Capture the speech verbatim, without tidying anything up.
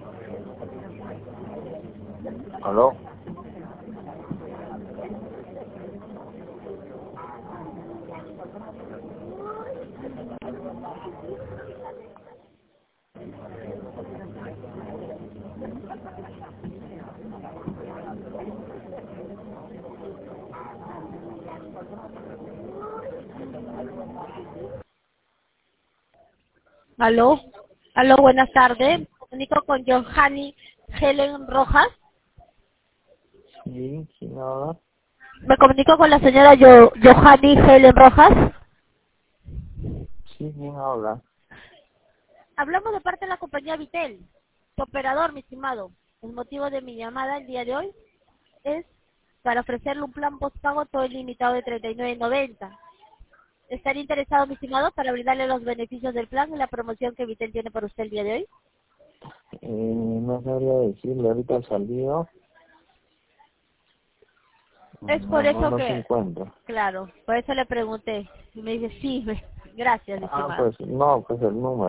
¿Aló? Aló, aló, buenas tardes. Me comunico con Johanny Helen Rojas. Sí, ¿quién habla? Me comunico con la señora Yo, Johanny Helen Rojas. Sí, ¿quién habla? Hablamos de parte de la compañía Vitel, su operador, mi estimado. El motivo de mi llamada el día de hoy es para ofrecerle un plan postpago todo ilimitado de treinta y nueve noventa. ¿Estaría interesado, mi estimado, para brindarle los beneficios del plan y la promoción que Vitel tiene para usted el día de hoy? Eh, no sabría decirle, ahorita al salido, Es por no, no, eso no se que, encuentra. claro, por eso le pregunté. Y me dice, sí, me- gracias, mi Ah, estimado. pues, no, pues el número.